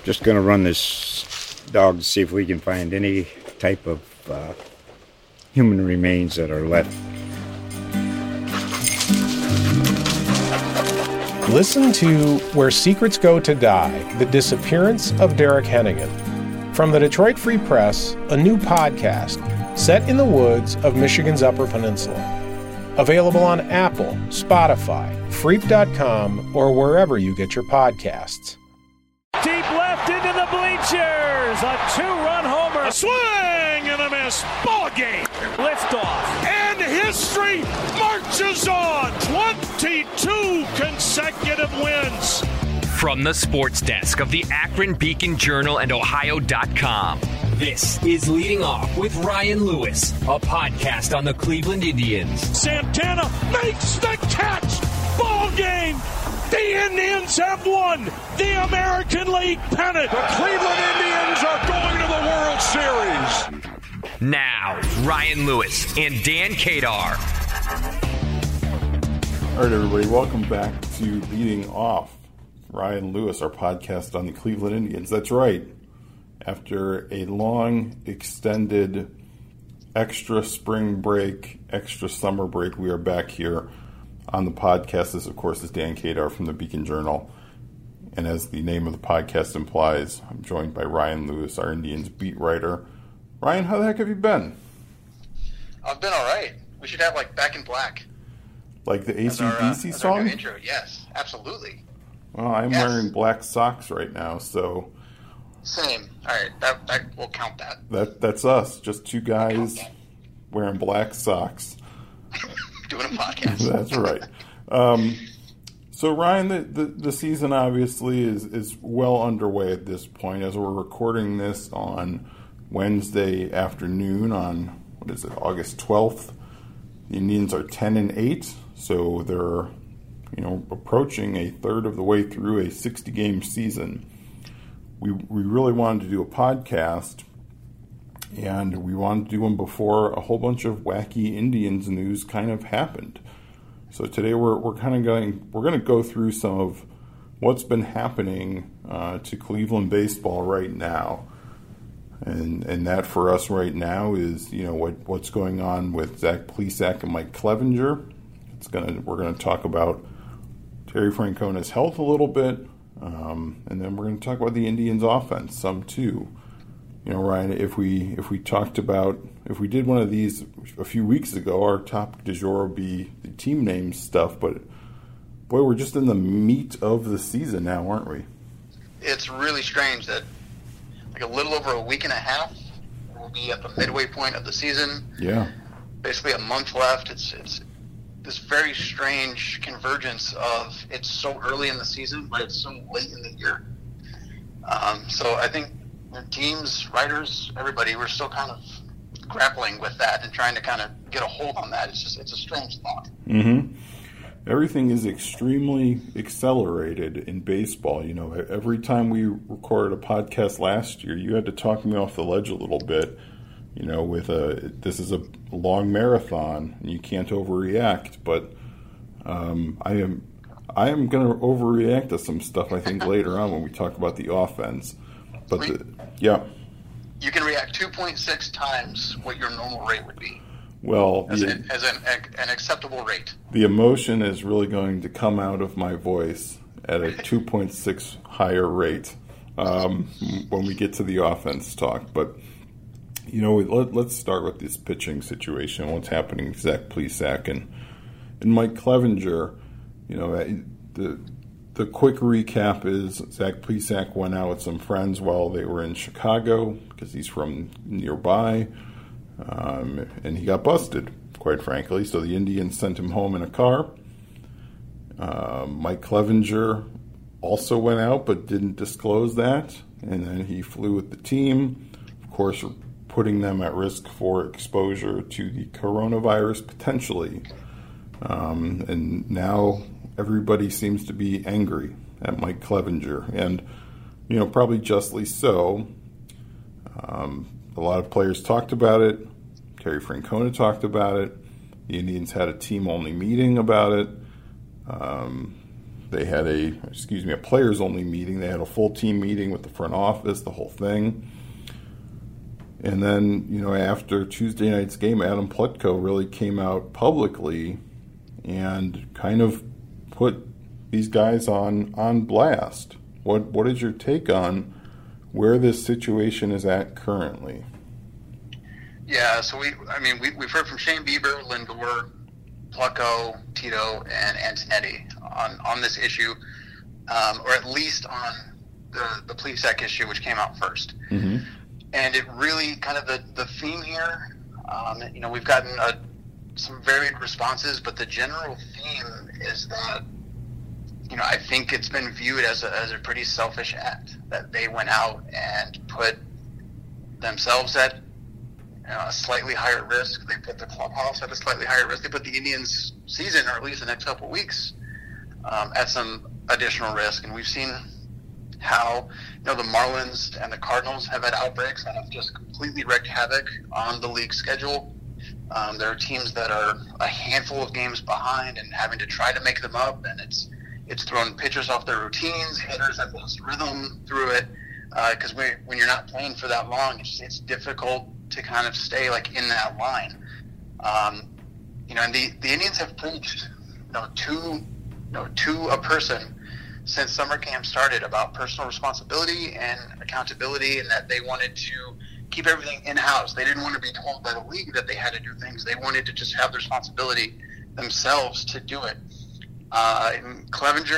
Just going to run this dog to see if we can find any type of human remains that are left. Listen to Where Secrets Go to Die, The Disappearance of Derek Hennigan. From the Detroit Free Press, a new podcast set in the woods of Michigan's Upper Peninsula. Available on Apple, Spotify, Freep.com, or wherever you get your podcasts. Deep left into the bleachers. A two-run homer. A swing and a miss. Ball game. Liftoff. And history marches on. 22 consecutive wins. From the sports desk of the Akron Beacon Journal and Ohio.com, this is Leading Off with Ryan Lewis, a podcast on the Cleveland Indians. Santana makes the catch. Ball game. The Indians have won the American League pennant. The Cleveland Indians are going to the World Series. Now, Ryan Lewis and Dan Kadar. All right, everybody, welcome back to Leading Off. Ryan Lewis, our podcast on the Cleveland Indians. That's right. After a long, extended, extra spring break, extra summer break, we are back here on the podcast. This, of course, is Dan Kadar from the Beacon Journal. And as the name of the podcast implies, I'm joined by Ryan Lewis, our Indians beat writer. Ryan, how the heck have you been? I've been all right. We should have, Back in Black. Like the AC/DC song? Our new intro. Yes, absolutely. Well, I'm wearing black socks right now, so... Same. All right, that we'll count that. That's us, just two guys wearing black socks. Doing a podcast. That's right. So, Ryan, the season obviously is well underway at this point. As we're recording this on Wednesday afternoon on, August 12th, the Indians are 10-8, so they're approaching a third of the way through a 60-game season. We really wanted to do a podcast, and we wanted to do one before a whole bunch of wacky Indians news kind of happened. So today we're going to go through some of what's been happening to Cleveland baseball right now, and that for us right now is what's going on with Zach Plesac and Mike Clevenger. We're going to talk about Terry Francona's health a little bit, and then we're going to talk about the Indians' offense some too. Ryan, if we did one of these a few weeks ago, our topic du jour would be the team name stuff. But boy, we're just in the meat of the season now, aren't we? It's really strange that a little over a week and a half, we'll be at the midway point of the season. Yeah. Basically a month left. It's this very strange convergence of it's so early in the season, but it's so late in the year. So I think teams, writers, everybody, we're still kind of grappling with that and trying to kind of get a hold on that. It's a strange thought. Mm-hmm. Everything is extremely accelerated in baseball. Every time we recorded a podcast last year, you had to talk me off the ledge a little bit. This is a long marathon and you can't overreact, but I am going to overreact to some stuff I think later on when we talk about the offense. But you can react 2.6 times what your normal rate would be. Well, as an acceptable rate. The emotion is really going to come out of my voice at a 2.6 higher rate when we get to the offense talk, but. Let's start with this pitching situation, what's happening with Zach Plesac and Mike Clevenger. The quick recap is Zach Plesac went out with some friends while they were in Chicago because he's from nearby, and he got busted, quite frankly. So the Indians sent him home in a car. Mike Clevenger also went out but didn't disclose that, and then he flew with the team. Of course, putting them at risk for exposure to the coronavirus potentially. And now everybody seems to be angry at Mike Clevenger. And, probably justly so. A lot of players talked about it. Terry Francona talked about it. The Indians had a team-only meeting about it. They had a players-only meeting. They had a full team meeting with the front office, the whole thing. And then, after Tuesday night's game, Adam Plutko really came out publicly and kind of put these guys on blast. What is your take on where this situation is at currently? Yeah, so we've heard from Shane Bieber, Lindor, Plutko, Tito, and Antonetti on this issue, or at least on the Plesac issue, which came out first. Mm-hmm. And it really kind of the theme here, we've gotten some varied responses, but the general theme is that, I think it's been viewed as a pretty selfish act, that they went out and put themselves at a slightly higher risk. They put the clubhouse at a slightly higher risk. They put the Indians' season, or at least the next couple of weeks, at some additional risk. And we've seen how the Marlins and the Cardinals have had outbreaks that have just completely wreaked havoc on the league schedule. There are teams that are a handful of games behind and having to try to make them up, and it's thrown pitchers off their routines. Hitters have lost rhythm through it because when you're not playing for that long, it's difficult to kind of stay in that line. And the Indians have preached to a person since summer camp started about personal responsibility and accountability, and that they wanted to keep everything in-house. They didn't want to be told by the league that they had to do things. They wanted to just have the responsibility themselves to do it. And Clevenger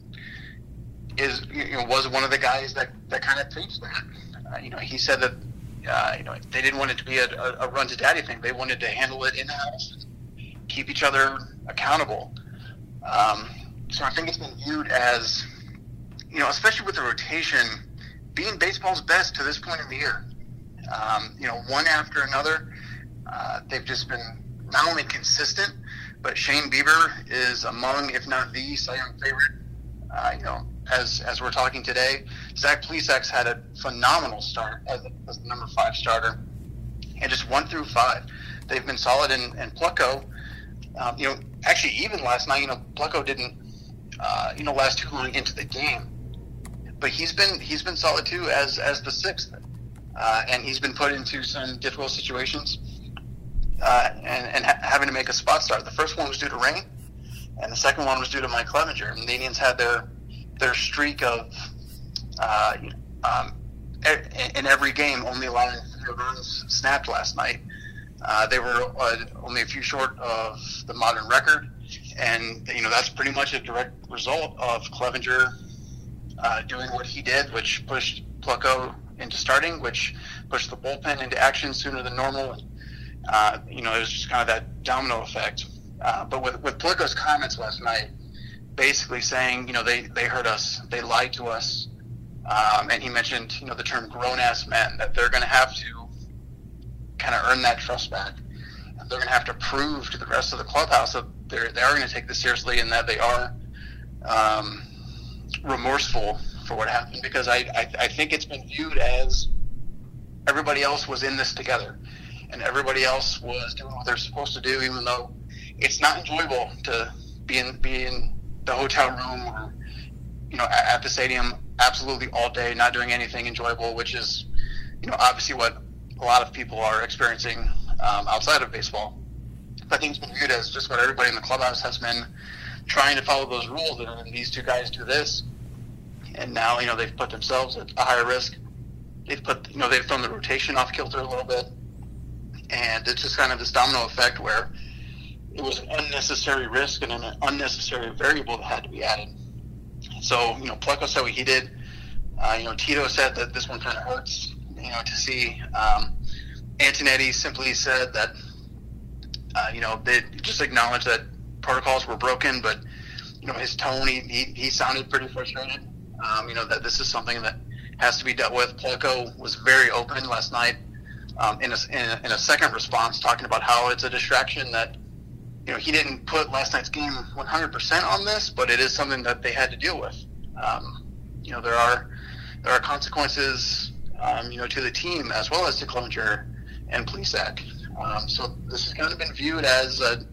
was one of the guys that kind of preached that. He said that they didn't want it to be a run to daddy thing. They wanted to handle it in-house and keep each other accountable. So I think it's been viewed as, especially with the rotation, being baseball's best to this point in the year. One after another, they've just been not only consistent, but Shane Bieber is among, if not the Cy Young favorite. As we're talking today, Zach Plesac's had a phenomenal start as the number 5 starter, and just 1 through 5, they've been solid. And Plutko, actually even last night, Plutko didn't, last too long into the game, but he's been solid too as the 6th, and he's been put into some difficult situations, and having to make a spot start. The first one was due to rain, and the second one was due to Mike Clevenger. And the Indians had their streak of in every game only allowing 4 runs snapped last night. They were only a few short of the modern record, and that's pretty much a direct result of Clevenger doing what he did, which pushed Plutko into starting, which pushed the bullpen into action sooner than normal. It was just kind of that domino effect. But with Plutko's comments last night, basically saying, they hurt us, they lied to us, and he mentioned, the term grown-ass men, that they're going to have to kind of earn that trust back. And they're going to have to prove to the rest of the clubhouse that they are going to take this seriously, and that they are remorseful for what happened, because I think it's been viewed as everybody else was in this together, and everybody else was doing what they're supposed to do, even though it's not enjoyable to be in the hotel room or at the stadium absolutely all day, not doing anything enjoyable, which is obviously what a lot of people are experiencing outside of baseball. But I think it's been viewed as just what everybody in the clubhouse has been trying to follow those rules, and these 2 guys do this, and now they've put themselves at a higher risk. They've thrown the rotation off kilter a little bit, and it's just kind of this domino effect where it was an unnecessary risk and an unnecessary variable that had to be added. So Plutko said what he did. Tito said that this one kind of hurts to see. Antonetti simply said that they just acknowledged that protocols were broken, but his tone, he sounded pretty frustrated. That this is something that has to be dealt with. Plutko was very open last night in a second response, talking about how it's a distraction, that he didn't put last night's game 100% on this, but it is something that they had to deal with. There are consequences to the team as well as to Clevenger and Plesac. So this has kind of been viewed as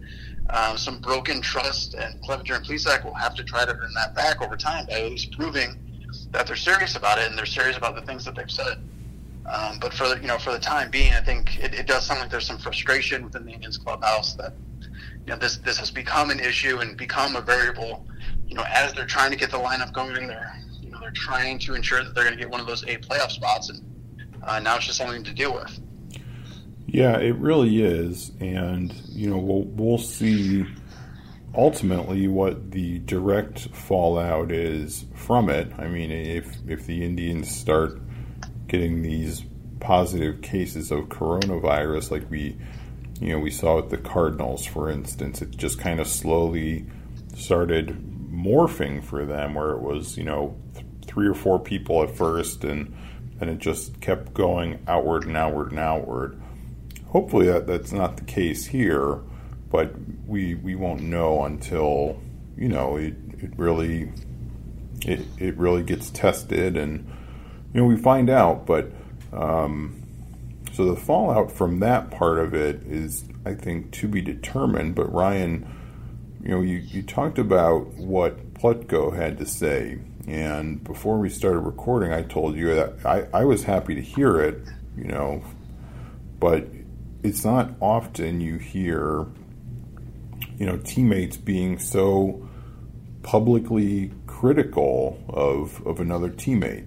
some broken trust, and Clevenger and Plesac will have to try to earn that back over time by at least proving that they're serious about it and they're serious about the things that they've said. But for the time being, I think it does sound like there's some frustration within the Indians clubhouse that this has become an issue and become a variable. As they're trying to get the lineup going, they're trying to ensure that they're going to get one of those 8 playoff spots, and now it's just something to deal with. Yeah, it really is, and we'll see ultimately what the direct fallout is from it. I mean, if the Indians start getting these positive cases of coronavirus, like we saw with the Cardinals, for instance, it just kind of slowly started morphing for them, where it was 3 or 4 people at first, and it just kept going outward and outward and outward. Hopefully that's not the case here, but we won't know until it really gets tested and we find out. But so the fallout from that part of it is, I think, to be determined. But Ryan, you talked about what Plutko had to say, and before we started recording, I told you that I was happy to hear it, but it's not often you hear, teammates being so publicly critical of another teammate.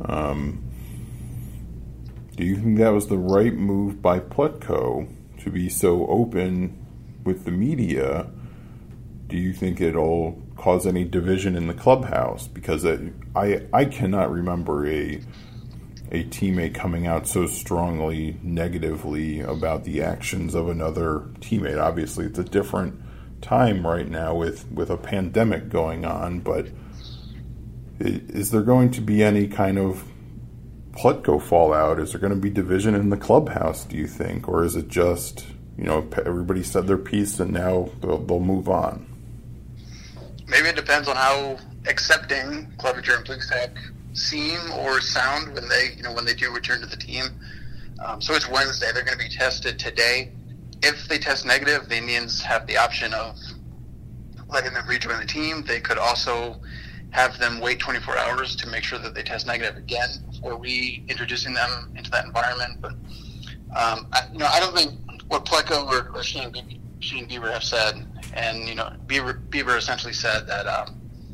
Do you think that was the right move by Plutko to be so open with the media? Do you think it'll cause any division in the clubhouse? Because I cannot remember a teammate coming out so strongly negatively about the actions of another teammate. Obviously, it's a different time right now with a pandemic going on, but is there going to be any kind of Plutko fallout? Is there going to be division in the clubhouse, do you think? Or is it just, everybody said their piece and now they'll move on? Maybe it depends on how accepting Clevenger and Plesac seem or sound when they do return to the team. So it's Wednesday. They're going to be tested today. If they test negative, the Indians have the option of letting them rejoin the team. They could also have them wait 24 hours to make sure that they test negative again before reintroducing them into that environment. But I don't think what Plutko or Shane Bieber have said, and Bieber essentially said that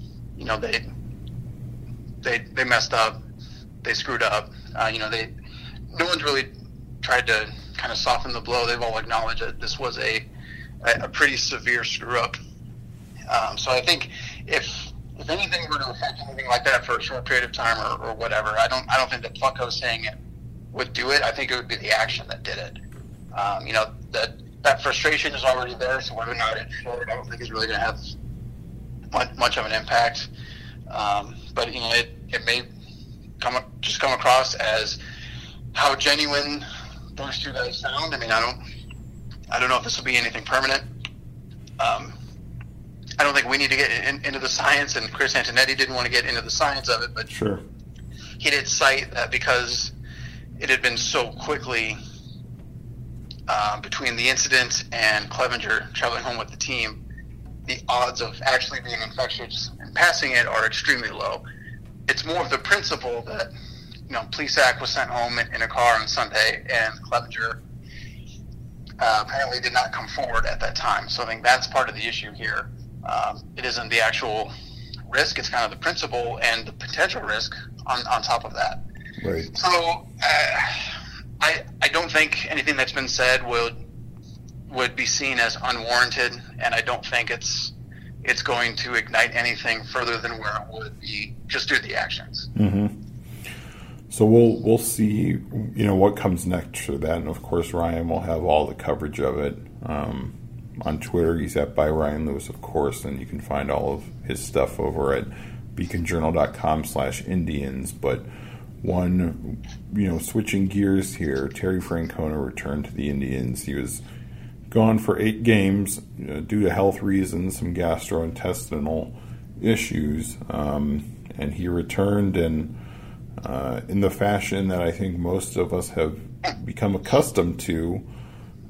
they messed up, they screwed up. No one's really tried to kind of soften the blow. They've all acknowledged that this was a pretty severe screw up. So I think if anything were to affect anything like that for a short period of time or whatever, I don't think that Plutko saying it would do it. I think it would be the action that did it. That frustration is already there, so whether or not it's short, I don't think is really going to have much of an impact. But it may come across as how genuine those two guys sound. I mean, I don't know if this will be anything permanent. I don't think we need to get into the science, and Chris Antonetti didn't want to get into the science of it, but sure, he did cite that because it had been so quickly between the incident and Clevenger traveling home with the team, the odds of actually being infectious and passing it are extremely low. It's more of the principle that, Plesac was sent home in a car on Sunday, and Clevenger apparently did not come forward at that time. So I think that's part of the issue here. It isn't the actual risk, it's kind of the principle and the potential risk on top of that. Right. So I don't think anything that's been said would be seen as unwarranted, and I don't think it's going to ignite anything further than where it would be just due to the actions. Mm-hmm. So we'll see, what comes next for that, and of course Ryan will have all the coverage of it. On Twitter, he's at by Ryan Lewis, of course, and you can find all of his stuff over at beaconjournal.com/Indians. But one, switching gears here, Terry Francona returned to the Indians. He was gone for 8 games due to health reasons, some gastrointestinal issues, and he returned in the fashion that I think most of us have become accustomed to.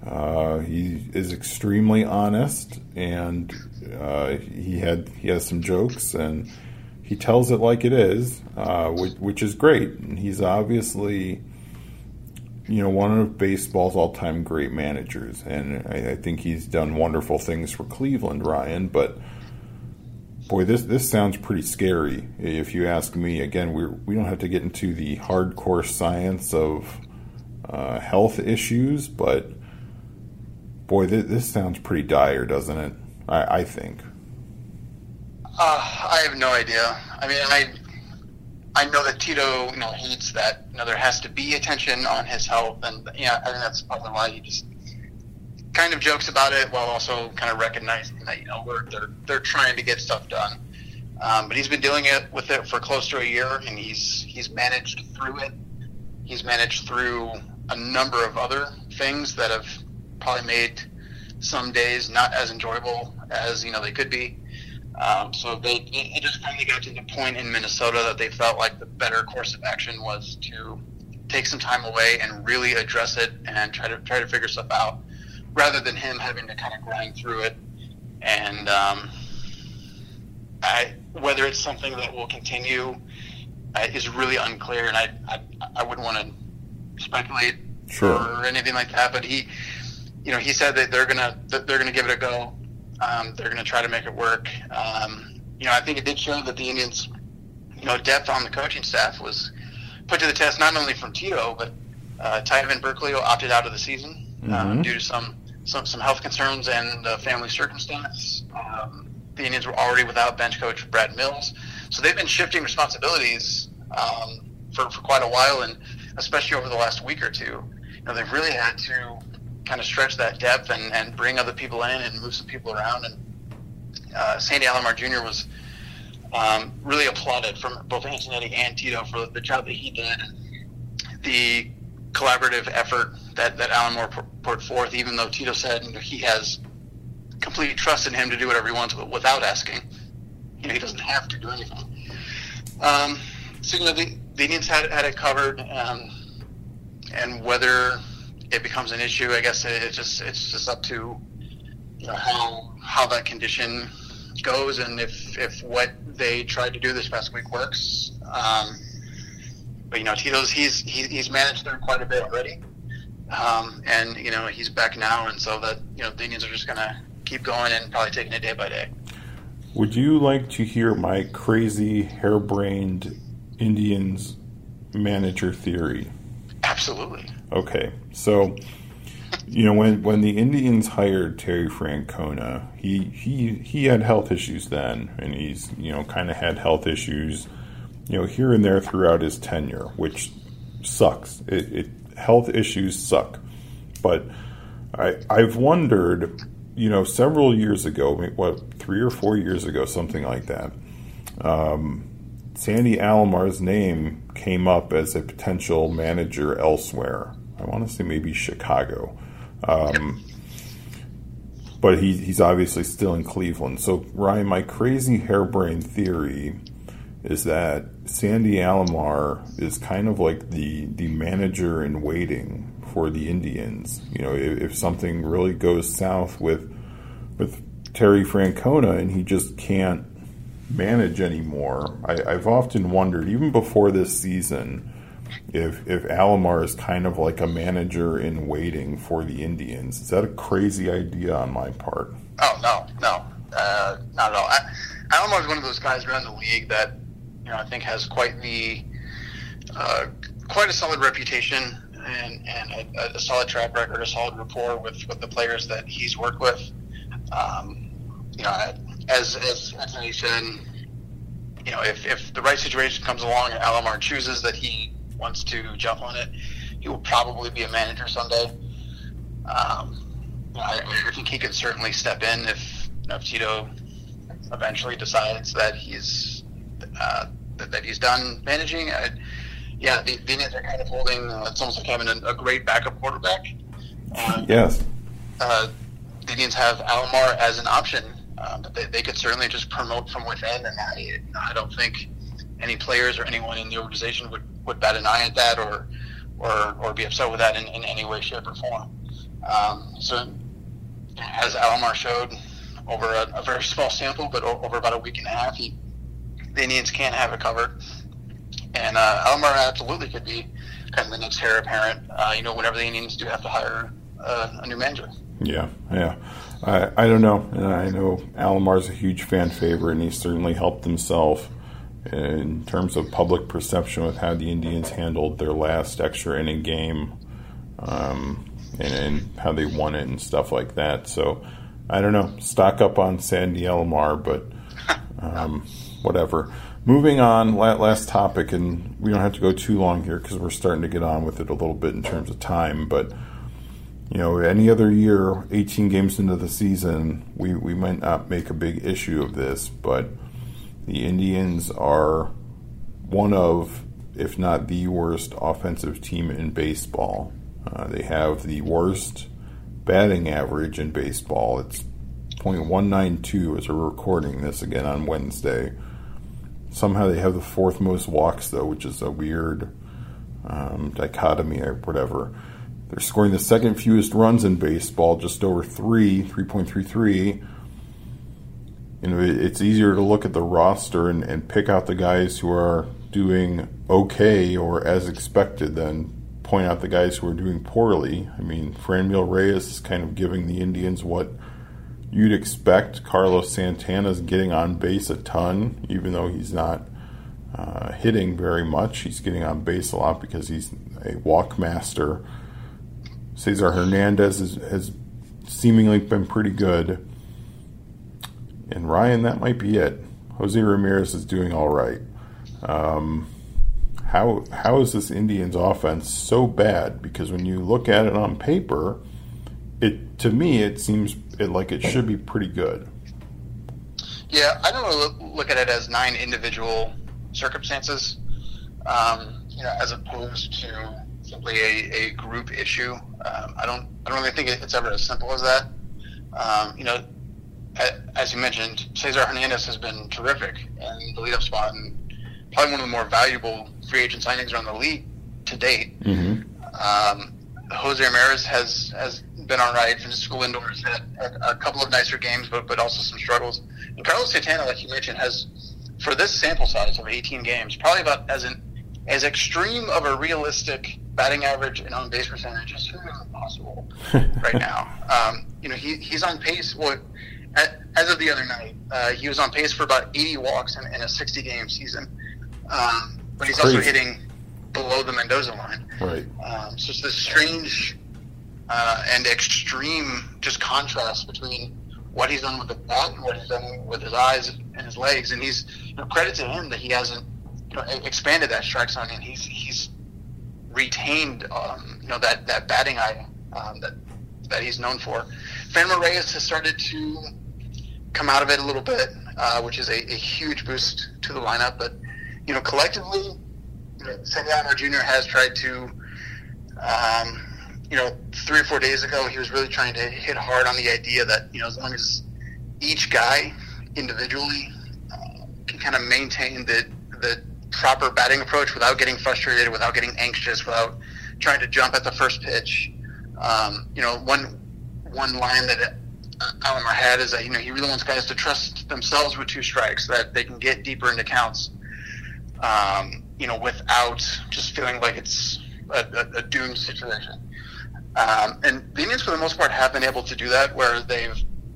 He is extremely honest, and he has some jokes, and he tells it like it is, which is great. And he's obviously, one of baseball's all-time great managers, and I think he's done wonderful things for Cleveland, Ryan. But boy, this sounds pretty scary, if you ask me. Again, we don't have to get into the hardcore science of health issues, but boy, this sounds pretty dire, doesn't it? I think. I have no idea. I mean, I know that Tito, hates that. There has to be attention on his health, and I think that's probably why he just kind of jokes about it, while also kind of recognizing that they're trying to get stuff done. But he's been dealing with it for close to a year, and he's managed through it. He's managed through a number of other things that have probably made some days not as enjoyable as they could be. So it just finally got to the point in Minnesota that they felt like the better course of action was to take some time away and really address it and try to figure stuff out, rather than him having to kind of grind through it. And whether it's something that will continue is really unclear, and I wouldn't want to speculate or anything like that. But he said that they're gonna give it a go. They're gonna try to make it work. I think it did show that the Indians, depth on the coaching staff was put to the test, not only from Tito, but Tyven Berkeley opted out of the season due to some health concerns and family circumstance. The Indians were already without bench coach Brad Mills, so they've been shifting responsibilities for quite a while, and especially over the last week or two, they've really had to kind of stretch that depth and bring other people in and move some people around. And Sandy Alomar Jr. was really applauded from both Antonetti and Tito for the job that he did, and the collaborative effort that Alomar put forth, even though Tito said he has complete trust in him to do whatever he wants without asking. He doesn't have to do anything. So the Indians had it covered, and whether it becomes an issue, I guess it's just up to how that condition goes, and if what they tried to do this past week works. But Tito's he's managed through quite a bit already, and he's back now, and so that the Indians are just gonna keep going and probably taking it day by day. Would you like to hear my crazy, harebrained Indians manager theory? Absolutely. Okay, so when the Indians hired Terry Francona, he had health issues then, and he's kind of had health issues here and there throughout his tenure, which sucks. Health issues suck, but I've wondered, several years ago, 3 or 4 years ago, something like that, Sandy Alomar's name came up as a potential manager elsewhere. I want to say maybe Chicago. But he's obviously still in Cleveland. So, Ryan, my crazy harebrained theory is that Sandy Alomar is kind of like the manager in waiting for the Indians. If something really goes south with Terry Francona and he just can't manage anymore, I've often wondered, even before this season, if Alomar is kind of like a manager in waiting for the Indians. Is that a crazy idea on my part? Oh, no, not at all. Alomar is one of those guys around the league that I think has quite a solid reputation and a solid track record, a solid rapport with the players that he's worked with. As Anthony said, if the right situation comes along and Alomar chooses that he wants to jump on it, he will probably be a manager someday. I think he could certainly step in if Tito eventually decides that he's done managing. The Indians are kind of holding. It's almost like having a great backup quarterback. Yes. The Indians have Alomar as an option, but they could certainly just promote from within, and I don't think any players or anyone in the organization would bat an eye at that or be upset with that in any way, shape, or form. So as Alomar showed over a very small sample, but over about a week and a half, the Indians can't have it covered. And Alomar absolutely could be kind of the next heir apparent, whenever the Indians do have to hire a new manager. Yeah. I don't know. I know Alomar's a huge fan favorite, and he's certainly helped himself in terms of public perception with how the Indians handled their last extra inning game, and how they won it and stuff like that. So I don't know. Stock up on Sandy Alomar, but whatever. Moving on, last topic, and we don't have to go too long here because we're starting to get on with it a little bit in terms of time, but any other year, 18 games into the season, we might not make a big issue of this, but the Indians are one of, if not the worst, offensive team in baseball. They have the worst batting average in baseball. It's .192 as we're recording this again on Wednesday. Somehow they have the fourth most walks, though, which is a weird dichotomy or whatever. They're scoring the second fewest runs in baseball, just over 3.33. It's easier to look at the roster and pick out the guys who are doing okay or as expected than point out the guys who are doing poorly. I mean, Franmil Reyes is kind of giving the Indians what you'd expect. Carlos Santana's getting on base a ton, even though he's not hitting very much. He's getting on base a lot because he's a walk master. Cesar Hernandez has seemingly been pretty good. And Ryan, that might be it. Jose Ramirez is doing all right. How is this Indians offense so bad? Because when you look at it on paper, to me it seems like it should be pretty good. Yeah, I don't really look at it as 9 individual circumstances, as opposed to simply a group issue. I don't really think it's ever as simple as that. As you mentioned, Cesar Hernandez has been terrific in the leadoff spot and probably one of the more valuable free agent signings around the league to date. Mm-hmm. Jose Ramirez has been all right. Francisco Lindor has had a couple of nicer games, but also some struggles. And Carlos Santana, like you mentioned, has, for this sample size of 18 games, probably about as extreme of a realistic batting average and on base percentage as humanly possible right now. He's on pace. Well, as of the other night, he was on pace for about 80 walks in a 60-game season. But he's also hitting below the Mendoza line. Right. So it's this strange and extreme just contrast between what he's done with the bat and what he's done with his eyes and his legs. And he's credit to him that he hasn't expanded that strike zone, and he's retained that batting eye that he's known for. Franmil Reyes has started to come out of it a little bit, which is a huge boost to the lineup. But collectively, Sandy Alomar Jr. has tried to, 3 or 4 days ago, he was really trying to hit hard on the idea that as long as each guy individually can kind of maintain the proper batting approach without getting frustrated, without getting anxious, without trying to jump at the first pitch. One line that Alomar had is that he really wants guys to trust themselves with 2 strikes, so that they can get deeper into counts, without just feeling like it's a doomed situation. And the Indians, for the most part, have been able to do that, where they've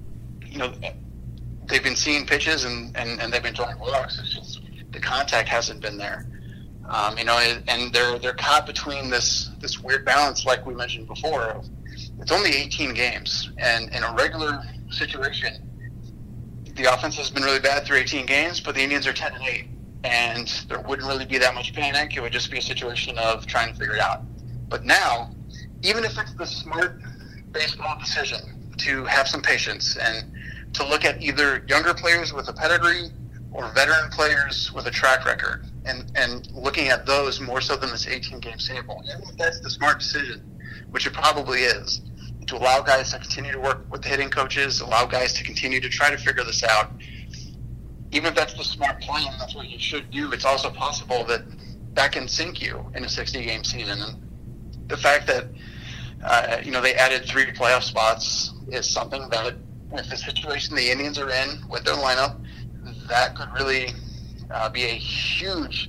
been seeing pitches and they've been throwing walks. It's just the contact hasn't been there. And they're caught between this weird balance, like we mentioned before, of it's only 18 games, and in a regular situation, the offense has been really bad through 18 games, but the Indians are 10-8, and there wouldn't really be that much panic. It would just be a situation of trying to figure it out. But now, even if it's the smart baseball decision to have some patience and to look at either younger players with a pedigree or veteran players with a track record, and looking at those more so than this 18-game sample, even if that's the smart decision, which it probably is, to allow guys to continue to work with the hitting coaches, allow guys to continue to try to figure this out. Even if that's the smart plan, that's what you should do. It's also possible that can sink you in a 60-game season. And the fact that they added 3 playoff spots is something that, with the situation the Indians are in with their lineup, that could really be a huge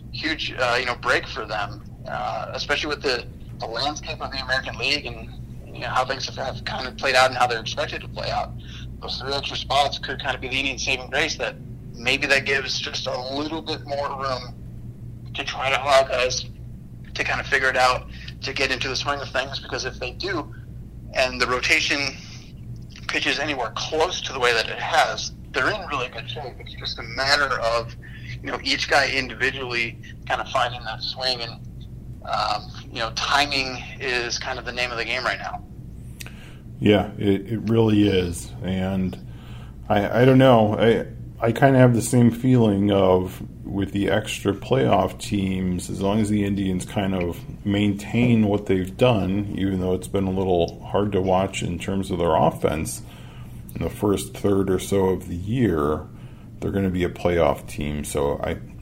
break for them, especially with the landscape of the American League and how things have kind of played out and how they're expected to play out. Those 3 extra spots could kind of be the Indians' saving grace, that maybe that gives just a little bit more room to try to allow guys to kind of figure it out, to get into the swing of things, because if they do, and the rotation pitches anywhere close to the way that it has, they're in really good shape. It's just a matter of, each guy individually kind of finding that swing, and, timing is kind of the name of the game right now. Yeah, it really is. And I don't know. I kind of have the same feeling of, with the extra playoff teams, as long as the Indians kind of maintain what they've done, even though it's been a little hard to watch in terms of their offense in the first third or so of the year, they're going to be a playoff team. So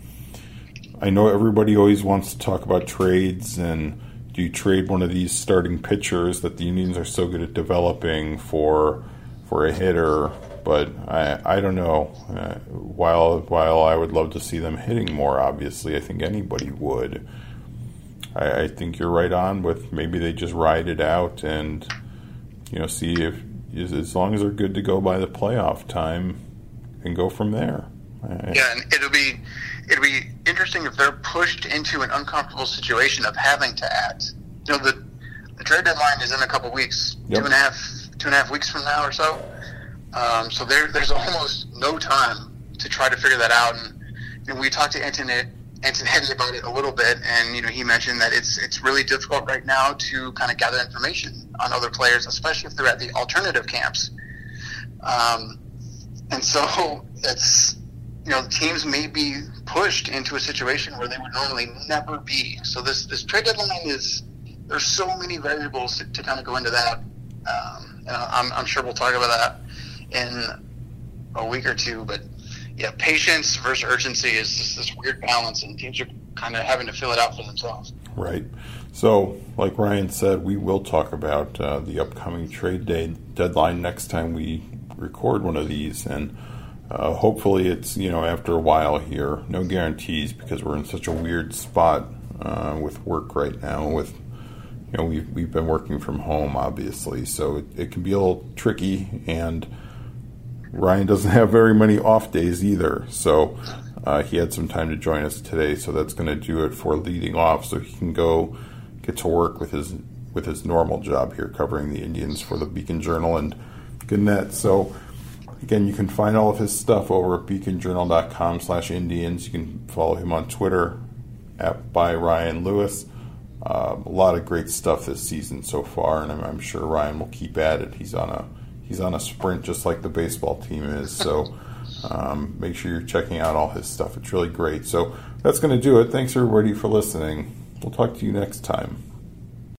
I know everybody always wants to talk about trades, and do you trade one of these starting pitchers that the Indians are so good at developing for a hitter? But I don't know. While I would love to see them hitting more, obviously, I think anybody would. I think you're right on with, maybe they just ride it out and see if, as long as they're good to go by the playoff time, and go from there. Yeah, and it'll be interesting if they're pushed into an uncomfortable situation of having to act. The trade deadline is in a couple weeks, yep. 2.5 weeks from now or so. So there's almost no time to try to figure that out. And we talked to Antonetti about it a little bit, and he mentioned that it's really difficult right now to kind of gather information on other players, especially if they're at the alternative camps. And so it's teams may be pushed into a situation where they would normally never be. So this trade deadline there's so many variables to kind of go into that. And I'm sure we'll talk about that in a week or two, but yeah, patience versus urgency is just this weird balance, and teams are kind of having to fill it out for themselves. Right. So, like Ryan said, we will talk about the upcoming trade deadline next time we record one of these, and hopefully it's after a while here. No guarantees, because we're in such a weird spot with work right now. With we've been working from home, obviously, so it can be a little tricky, and Ryan doesn't have very many off days either, so he had some time to join us today, so that's going to do it for leading off, so he can go get to work with his normal job here, covering the Indians for the Beacon Journal and Gannett. So again, you can find all of his stuff over at beaconjournal.com/Indians. You can follow him on Twitter by Ryan Lewis. A lot of great stuff this season so far, and I'm sure Ryan will keep at it. He's on a sprint, just like the baseball team is. So make sure you're checking out all his stuff. It's really great. So that's going to do it. Thanks, everybody, for listening. We'll talk to you next time.